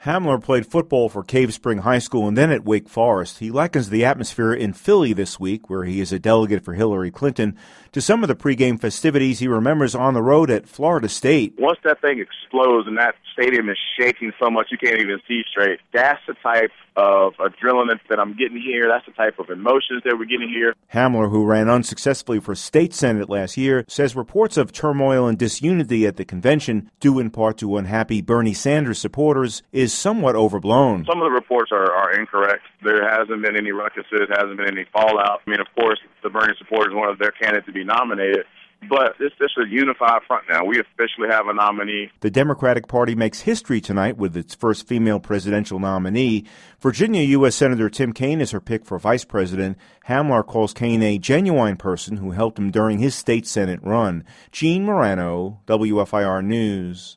Hamler played football for Cave Spring High School and then at Wake Forest. He likens the atmosphere in Philly this week, where he is a delegate for Hillary Clinton, to some of the pregame festivities he remembers on the road at Florida State. Once that thing explodes and that stadium is shaking so much you can't even see straight, that's the type of adrenaline that I'm getting here. That's the type of emotions that we're getting here. Hamler, who ran unsuccessfully for state senate last year, says reports of turmoil and disunity at the convention, due in part to unhappy Bernie Sanders supporters, is somewhat overblown. Some of the reports are incorrect. There hasn't been any ruckuses, hasn't been any fallout. I mean, of course, the Bernie supporters wanted their candidate to be nominated, but it's just a unified front now. We officially have a nominee. The Democratic Party makes history tonight with its first female presidential nominee. Virginia U.S. Senator Tim Kaine is her pick for vice president. Hamler calls Kaine a genuine person who helped him during his state Senate run. Gene Morano, WFIR News.